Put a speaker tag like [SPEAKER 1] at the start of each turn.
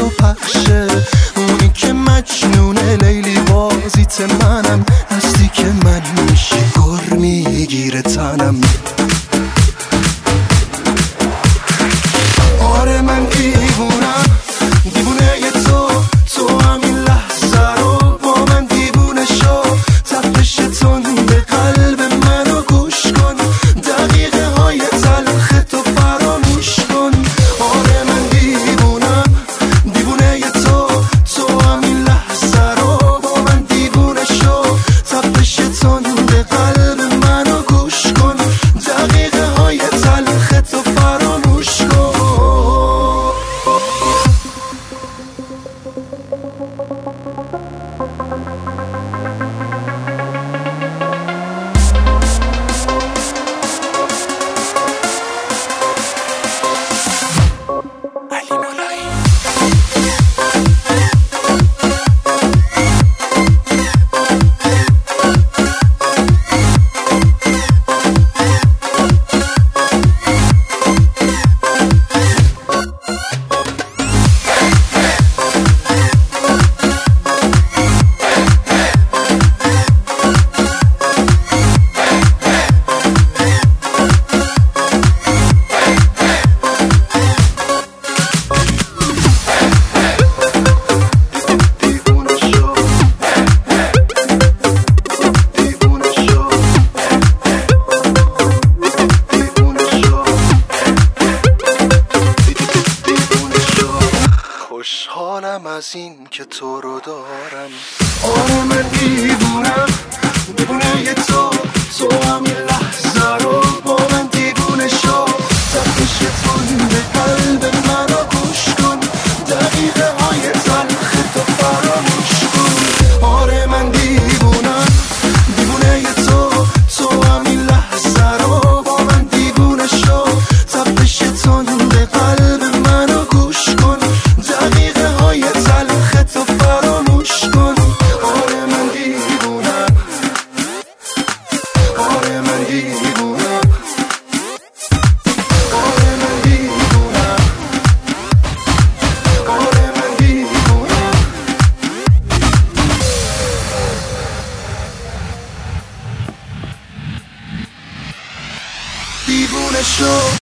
[SPEAKER 1] تو پخشه، اونی که مجنون لیلی بازیت منم، هستی که من میشی گر میگیره تنم. آره من دیوونم، دیوونه تو همین لحظه رو با من دیوونه شو. تپش تند قلب منو گوش کن، دقیقه های تلخ تو فراموش کن. آره من دیوونم، دیوونه تو همین لحظه رو با من دیوونه شو. تپش تند قلب منو گوش کن، دقیقه های تلخ تو فراموش کن. خوشحالم از این که تو رو دارم. آره من دیوونم، دیوونه تو همین لحظه رو با من دیوونه شو. تپش تند قلب منو گوش کن، دقیقه های تلخ تو فراموش کن. آره من دیوونم، دیوونه تو همین لحظه رو با من دیوونه شو. تپش تند قلب منو گوش کن، دقیقه های تلخ تو فراموش کن. آره من دیوونم، آره من دیوونم، آره من دیوونم، آره من دیوونم. دیوونه شو.